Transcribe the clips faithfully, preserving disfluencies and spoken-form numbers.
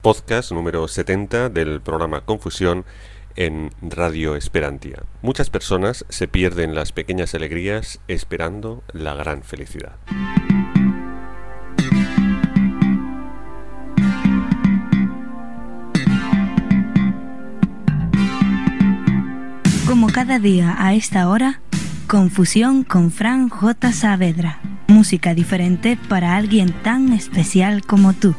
Podcast número setenta del programa Confusión en Radio Esperantia. Muchas personas se pierden las pequeñas alegrías esperando la gran felicidad. Como cada día a esta hora, Confusión con Fran J. Saavedra. Música diferente para alguien tan especial como tú.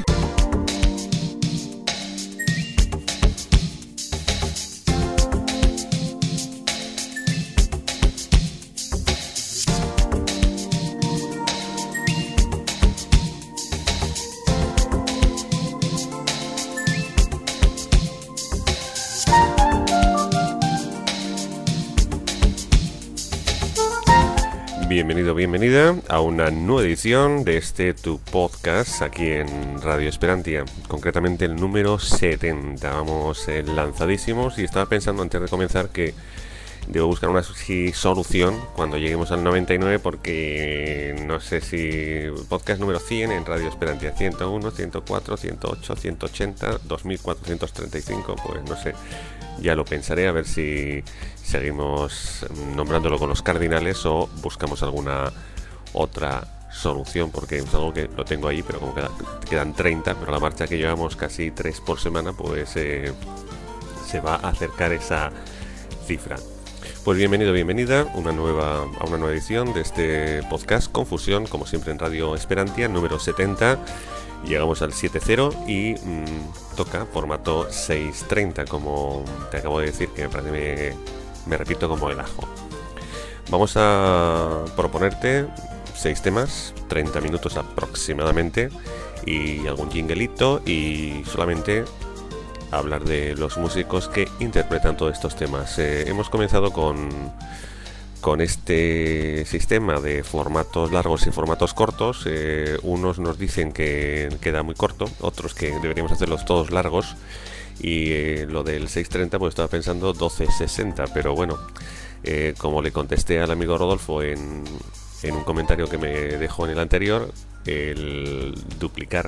Bienvenido, bienvenida a una nueva edición de este tu podcast aquí en Radio Esperantia, concretamente el número setenta. Vamos eh, lanzadísimos y estaba pensando antes de comenzar que debo buscar una si, solución cuando lleguemos al noventa y nueve, porque no sé si podcast número cien en Radio Esperantia, ciento uno, ciento cuatro, ciento ocho, ciento ochenta, dos mil cuatrocientos treinta y cinco, pues no sé, ya lo pensaré a ver si seguimos nombrándolo con los cardinales o buscamos alguna otra solución, porque es algo que lo tengo ahí, pero como queda, quedan treinta, pero la marcha que llevamos casi tres por semana, pues eh, se va a acercar esa cifra. Pues bienvenido, bienvenida una nueva, a una nueva edición de este podcast Confusión, como siempre en Radio Esperantia, número setenta. Llegamos al setenta y mmm, toca formato seiscientos treinta, como te acabo de decir, que me parece me, me repito como el ajo. Vamos a proponerte seis temas, treinta minutos aproximadamente, y algún jinglito, y solamente hablar de los músicos que interpretan todos estos temas. Eh, hemos comenzado con, con este sistema de formatos largos y formatos cortos. Eh, unos nos dicen que queda muy corto, otros que deberíamos hacerlos todos largos. Y eh, lo del seiscientos treinta, pues estaba pensando doce sesenta, pero bueno, eh, como le contesté al amigo Rodolfo en, en un comentario que me dejó en el anterior, el duplicar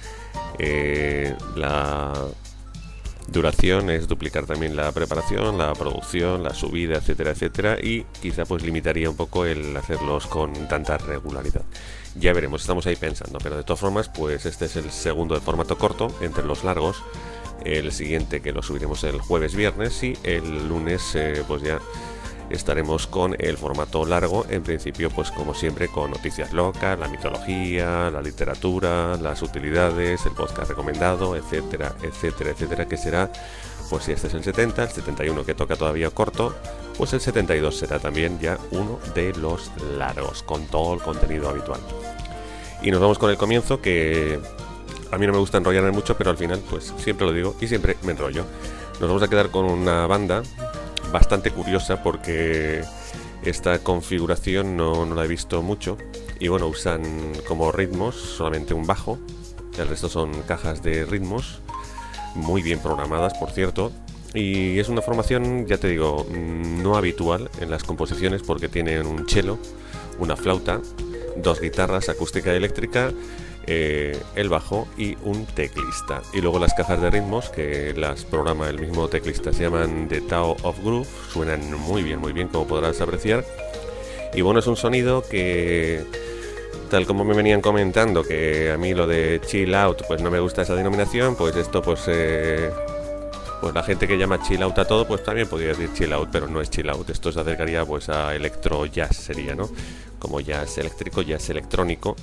eh, la duración es duplicar también la preparación, la producción, la subida, etcétera, etcétera, y quizá pues limitaría un poco el hacerlos con tanta regularidad. Ya veremos, estamos ahí pensando, pero de todas formas, pues este es el segundo de formato corto entre los largos. El siguiente, que lo subiremos el jueves viernes, y el lunes eh, pues ya estaremos con el formato largo, en principio pues como siempre con noticias locas, la mitología, la literatura, las utilidades, el podcast recomendado, etcétera, etcétera, etcétera, que será, pues si este es el setenta, el setenta y uno que toca todavía corto, pues el setenta y dos será también ya uno de los largos, con todo el contenido habitual. Y nos vamos con el comienzo, que a mí no me gusta enrollarme mucho, pero al final pues siempre lo digo y siempre me enrollo. Nos vamos a quedar con una banda bastante curiosa, porque esta configuración no, no la he visto mucho, y bueno, usan como ritmos solamente un bajo, el resto son cajas de ritmos muy bien programadas, por cierto, y es una formación, ya te digo, no habitual en las composiciones, porque tienen un cello, una flauta, dos guitarras acústica y eléctrica, Eh, el bajo y un teclista, y luego las cajas de ritmos que las programa el mismo teclista. Se llaman The Tao of Groove, suenan muy bien, muy bien, como podrás apreciar, y bueno, es un sonido que, tal como me venían comentando que a mí lo de chill out pues no me gusta esa denominación, pues esto pues eh, pues la gente que llama chill out a todo, pues también podría decir chill out, pero no es chill out. Esto se acercaría pues a electro jazz, sería, ¿no? Como jazz eléctrico, jazz electrónico.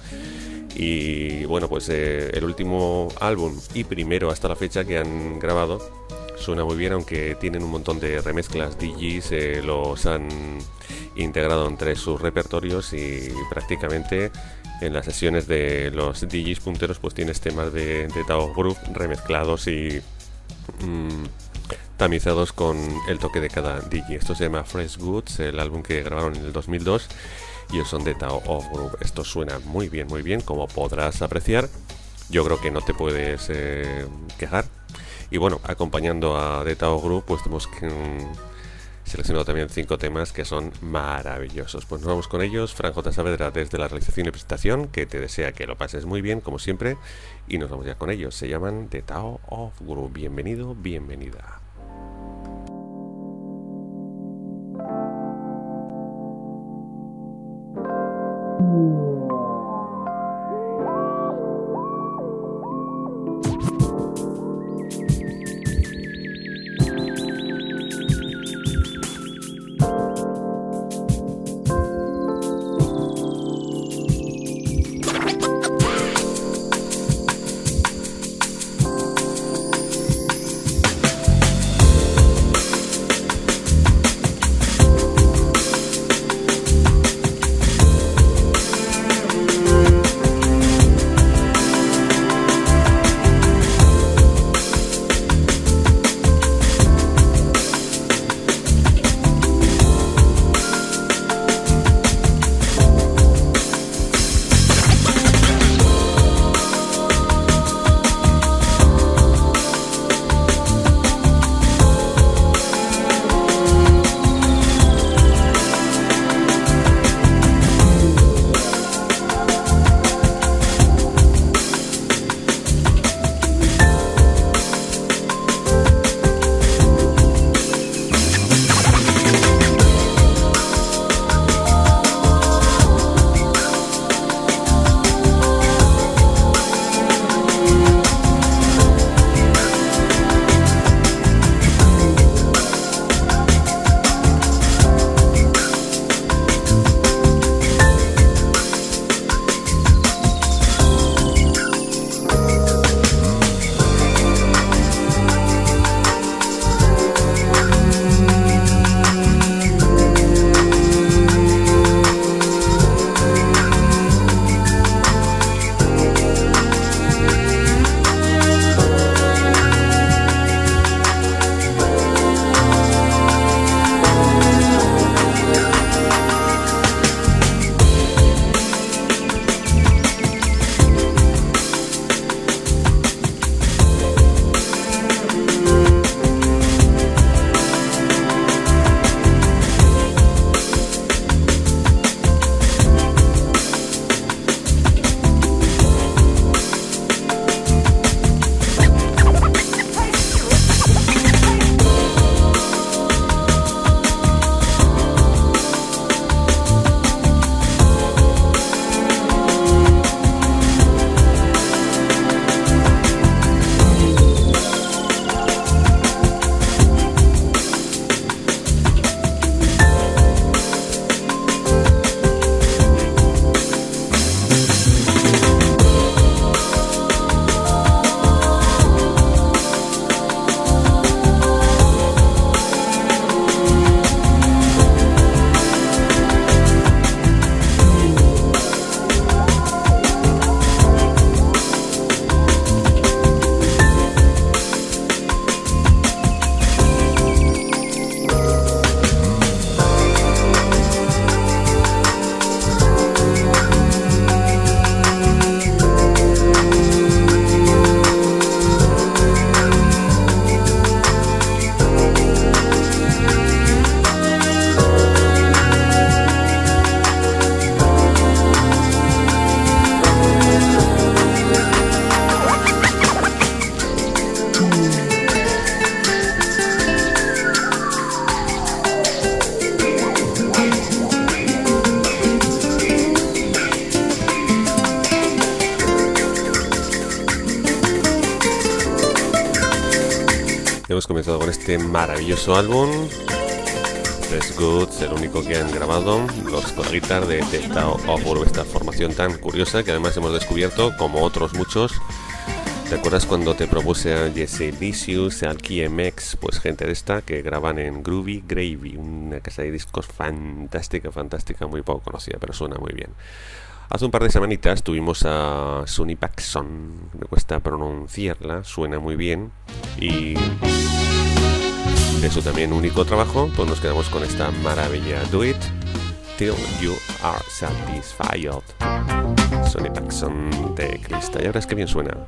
Y bueno, pues eh, el último álbum y primero hasta la fecha que han grabado suena muy bien, aunque tienen un montón de remezclas. D Js eh, los han integrado entre sus repertorios, y prácticamente en las sesiones de los D Js punteros pues tienes temas de, de Tao Groove remezclados y mmm, tamizados con el toque de cada D J. Esto se llama Fresh Goods, el álbum que grabaron en el dos mil dos, y son de Tao of Groove. Esto suena muy bien, muy bien, como podrás apreciar. Yo creo que no te puedes eh, quejar. Y bueno, acompañando a The Tao Groove, pues tenemos que, um, seleccionado también cinco temas que son maravillosos. Pues nos vamos con ellos. Fran J. Saavedra desde la realización y presentación, que te desea que lo pases muy bien, como siempre, y nos vamos ya con ellos. Se llaman The Tao of Guru. Bienvenido, bienvenida. Hemos comenzado con este maravilloso álbum Best Goods, el único que han grabado los Corritar de The Tao of Guru, esta formación tan curiosa que además hemos descubierto, como otros muchos. ¿Te acuerdas cuando te propuse a Jesse Licious, al K M X? Pues gente de esta que graban en Groovy Gravy, una casa de discos fantástica, fantástica, muy poco conocida, pero suena muy bien. Hace un par de semanitas tuvimos a Sonny Paxson, me cuesta pronunciarla, suena muy bien, y de su también único trabajo, pues nos quedamos con esta maravilla, Do It Till You Are Satisfied. Sonny Paxson de Crista, y ahora es que bien suena.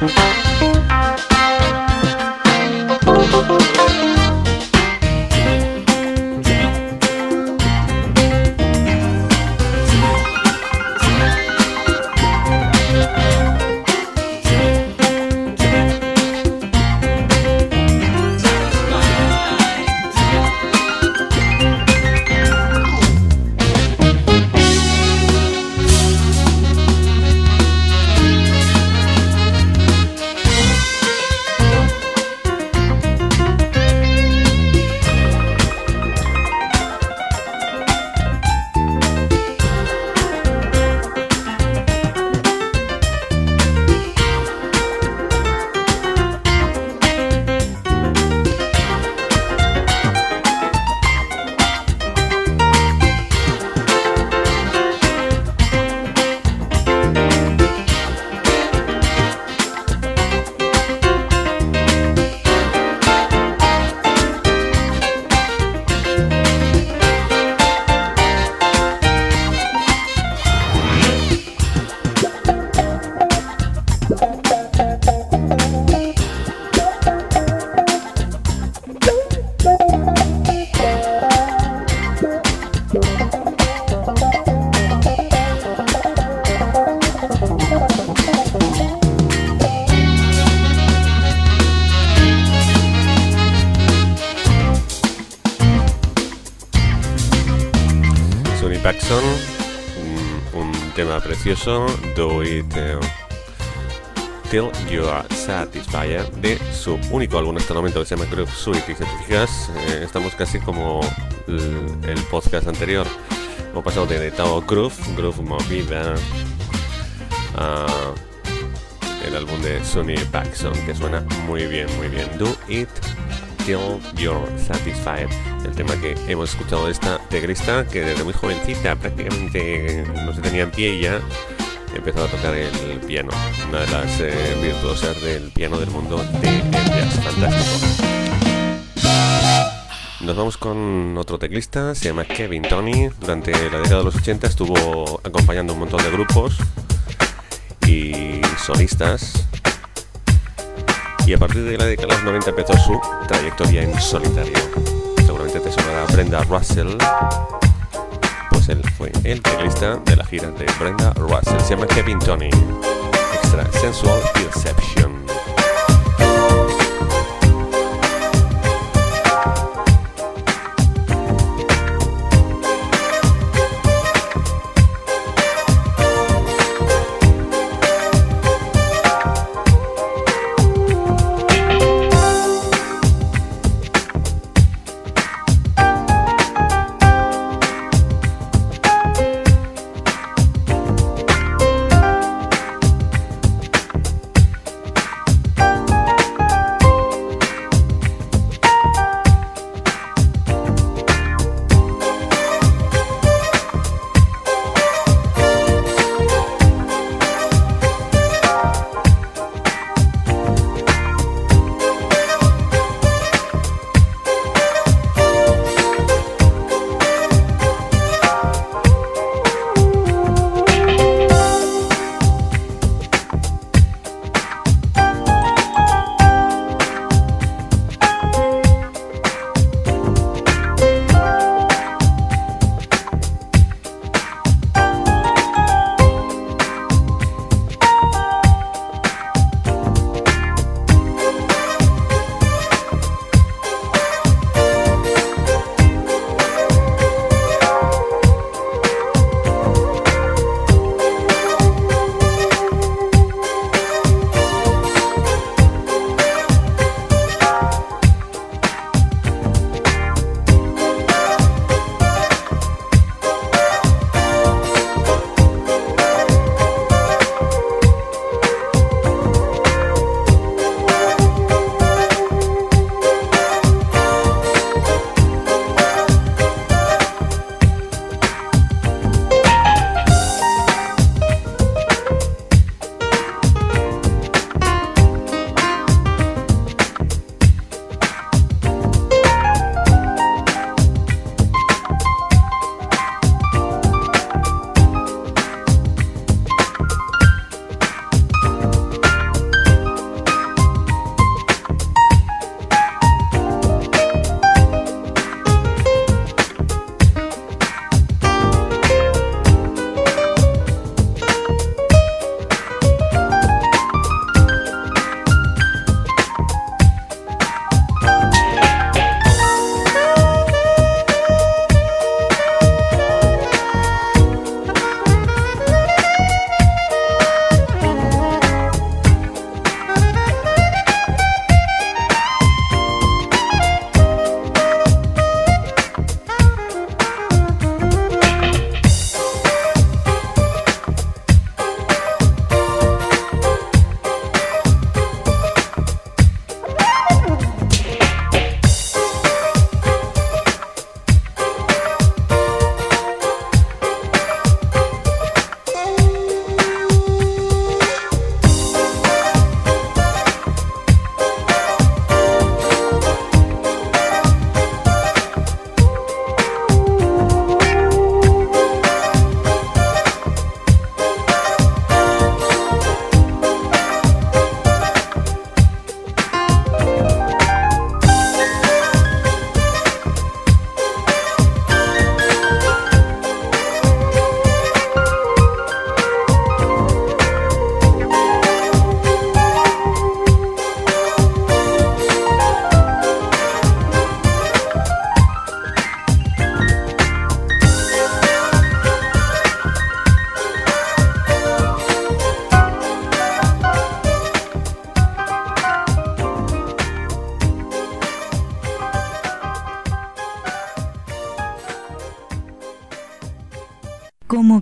Paxson, un, un tema precioso, Do It uh, Till You Are Satisfied, de su único álbum hasta el momento que se llama Groove Suite. Y si te fijas, eh, estamos casi como el, el podcast anterior. Hemos pasado de Tao Groove, Groove Movida, a el álbum de Sonny Paxson, que suena muy bien, muy bien. Do It Till You're Satisfied, el tema que hemos escuchado de esta teclista que desde muy jovencita, prácticamente no se tenía en pie y ya empezó a tocar el piano, una de las eh, virtuosas del piano del mundo del jazz. Fantástico. Nos vamos con otro teclista, se llama Kevin Tony. Durante la década de los ochenta estuvo acompañando un montón de grupos y solistas, y a partir de la década de los noventa empezó su trayectoria en solitario. Seguramente te sonará Brenda Russell, pues él fue el teclista de la gira de Brenda Russell. Se llama Kevin Tony, Extra Sensual Perception.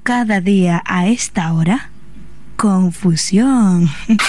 cada día a esta hora? Confusión.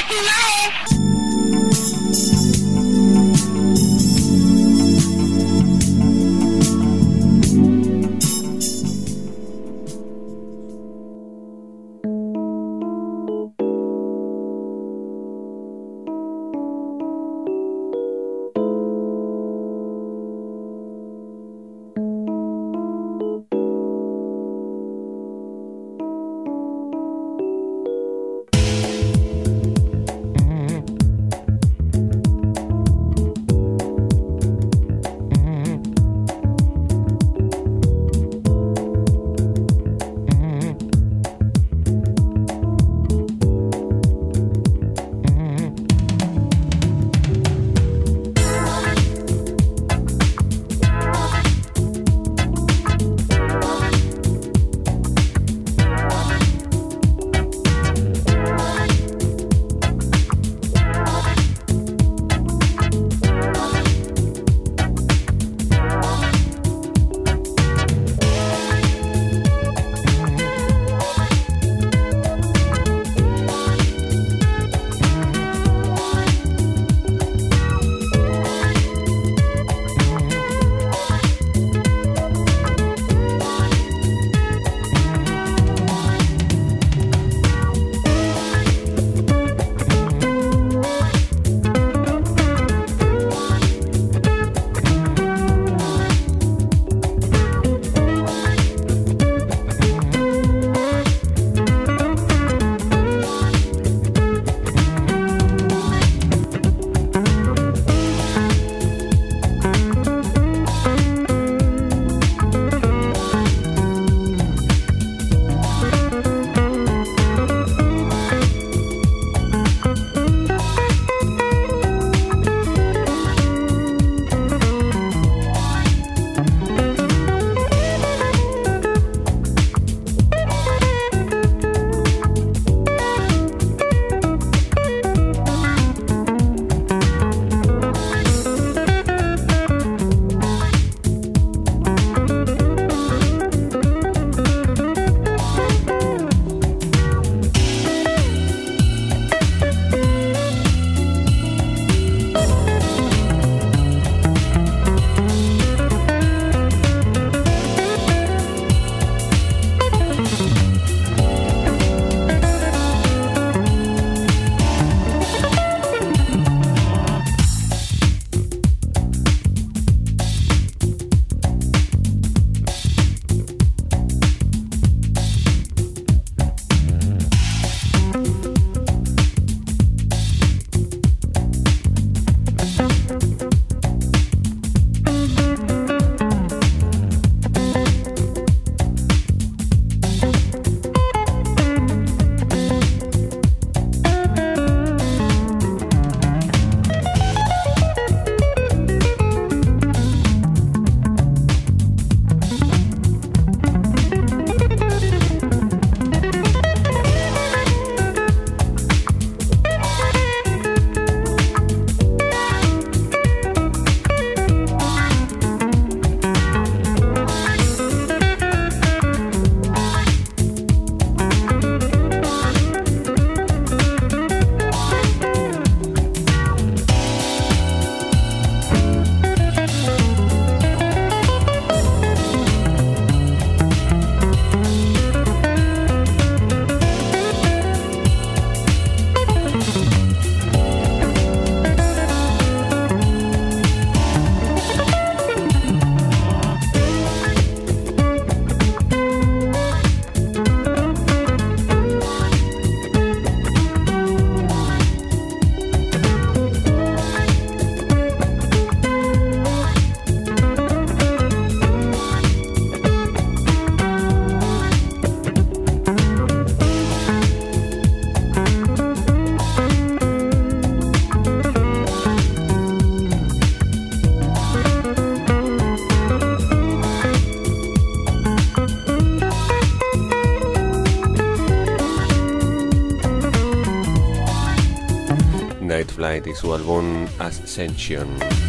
Night Flight y su álbum Ascension.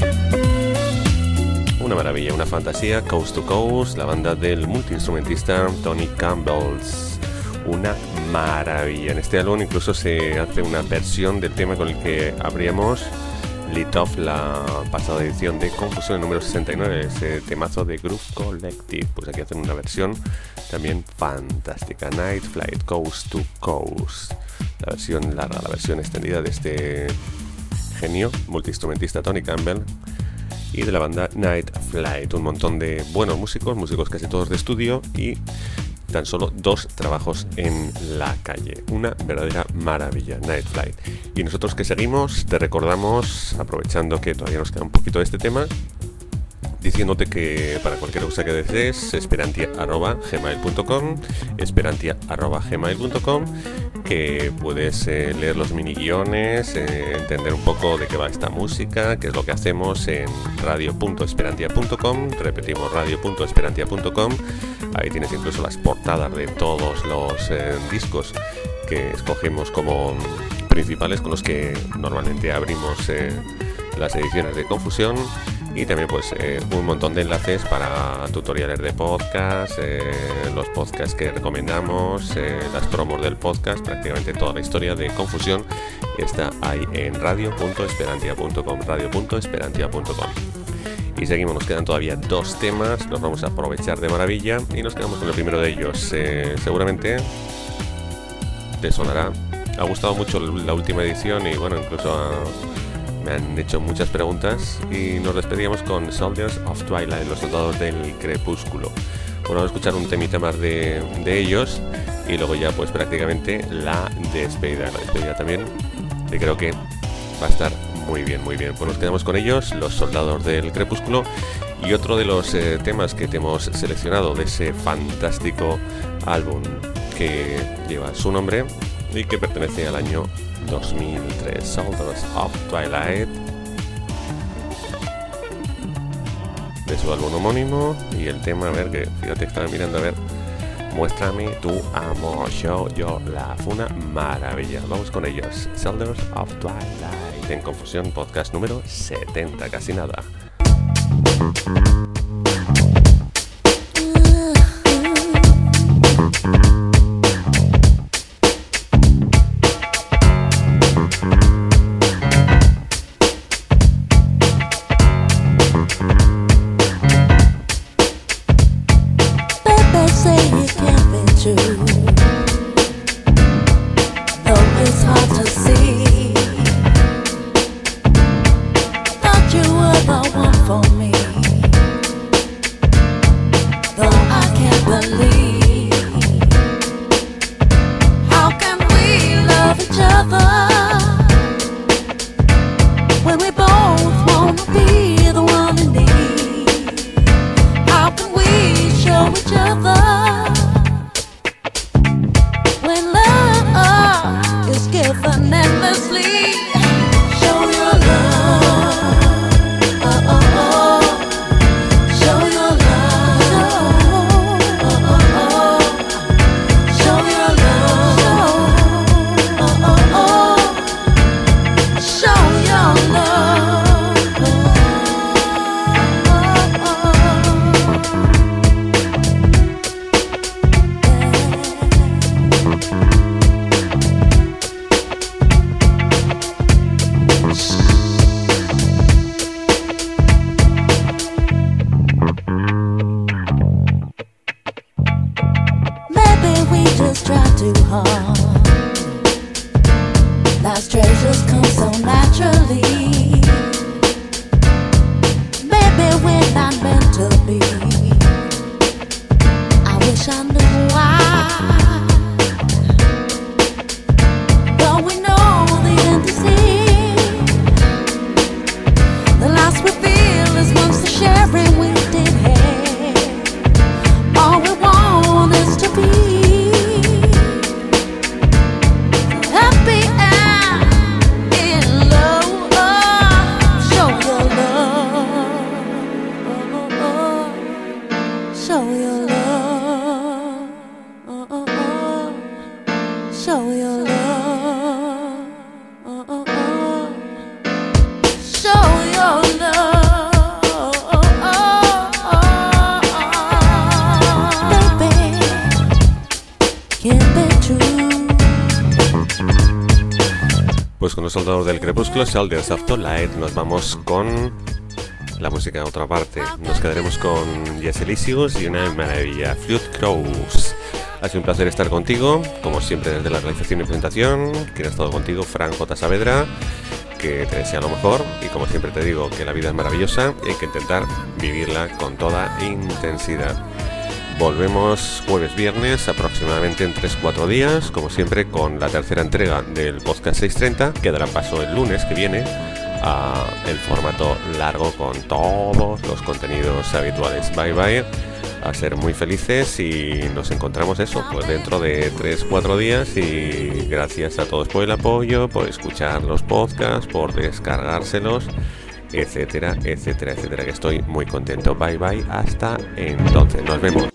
Una maravilla, una fantasía, coast to coast, la banda del multiinstrumentista Tony Campbell. una maravilla. En este álbum incluso se hace una versión del tema con el que abríamos Lit Off la pasada edición de Confusión número sesenta y nueve, ese temazo de Groove Collective. Pues aquí hacen una versión también fantástica, Night Flight Coast to Coast, la versión larga, la versión extendida de este genio multiinstrumentista Tony Campbell y de la banda Night Flight. Un montón de buenos músicos, músicos casi todos de estudio y tan solo dos trabajos en la calle. Una verdadera maravilla, Night Flight. Y nosotros que seguimos, te recordamos, aprovechando que todavía nos queda un poquito de este tema, diciéndote que para cualquier cosa que desees, esperantia arroba gmail punto com, esperantia arroba gmail punto com, que puedes eh, leer los mini guiones, eh, entender un poco de qué va esta música, qué es lo que hacemos en radio punto esperantia punto com, repetimos radio punto esperantia punto com, ahí tienes incluso las portadas de todos los eh, discos que escogemos como principales con los que normalmente abrimos eh, las ediciones de Confusión. Y también pues eh, un montón de enlaces para tutoriales de podcast, eh, los podcasts que recomendamos, eh, las promos del podcast, prácticamente toda la historia de Confusión está ahí en radio punto esperantia punto com, radio punto esperantia punto com. Y seguimos, nos quedan todavía dos temas, los vamos a aprovechar de maravilla y nos quedamos con el primero de ellos. Eh, seguramente te sonará, ha gustado mucho la última edición y bueno, incluso a... me han hecho muchas preguntas y nos despedíamos con Soldiers of Twilight, los soldados del crepúsculo. Bueno, vamos a escuchar un temita más de, de ellos y luego ya pues prácticamente la despedida. La despedida también, que creo que va a estar muy bien, muy bien. Pues nos quedamos con ellos, los soldados del crepúsculo. Y otro de los eh, temas que te hemos seleccionado de ese fantástico álbum que lleva su nombre y que pertenece al año dos mil tres, Soldiers of Twilight, de su álbum homónimo. Y el tema, a ver, que fíjate, estaba mirando, a ver, muéstrame tu amor, show your love, una maravilla. Vamos con ellos, Soldiers of Twilight, en Confusión, podcast número setenta, casi nada. Oh seguimos con los soldados del crepúsculo, Soldiers of the Light. Nos vamos con la música a otra parte. Nos quedaremos con Yes Elysius y una maravilla, Flute Crows. Ha sido un placer estar contigo, como siempre desde la realización y presentación. Quien ha estado contigo, Fran J. Saavedra, que te desea lo mejor. Y como siempre te digo, que la vida es maravillosa y hay que intentar vivirla con toda intensidad. Volvemos jueves, viernes, aproximadamente en tres cuatro días, como siempre, con la tercera entrega del podcast seiscientos treinta, que dará paso el lunes que viene a el formato largo con todos los contenidos habituales. Bye bye, a ser muy felices y nos encontramos eso, pues dentro de tres cuatro días, y gracias a todos por el apoyo, por escuchar los podcasts, por descargárselos, etcétera, etcétera, etcétera, que estoy muy contento. Bye bye, hasta entonces, nos vemos.